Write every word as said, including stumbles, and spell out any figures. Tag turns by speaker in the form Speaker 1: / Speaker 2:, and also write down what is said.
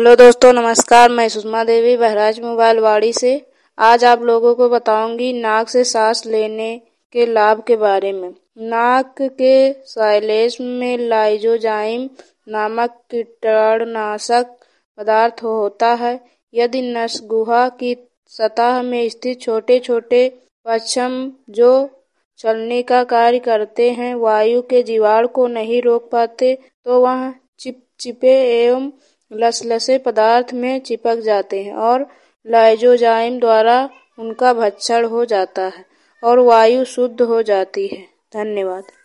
Speaker 1: Hello दोस्तों, नमस्कार। मैं सुषमा देवी बहराइच मोबाइल वाड़ी से आज आप लोगों को बताऊंगी नाक से सांस लेने के लाभ के बारे में। नाक के साइलेज में लाइजोजाइम नामक कीटाणुनाशक पदार्थ होता है। यदि नस गुहा की सतह में स्थित छोटे छोटे पच्छम जो चलने का कार्य करते हैं वायु के जीवाणु को नहीं रोक पाते, तो वह चिपचिपे एवं लसलसे पदार्थ में चिपक जाते हैं और लाइजोजाइम द्वारा उनका भक्षण हो जाता है और वायु शुद्ध हो जाती है। धन्यवाद।